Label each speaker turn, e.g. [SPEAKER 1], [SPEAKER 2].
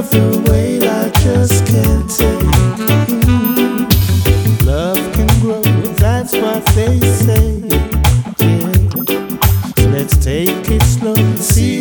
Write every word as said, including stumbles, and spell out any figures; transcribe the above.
[SPEAKER 1] love the way I just can't take. Mm. Love can grow, that's what they say. Yeah. So let's take it slow and see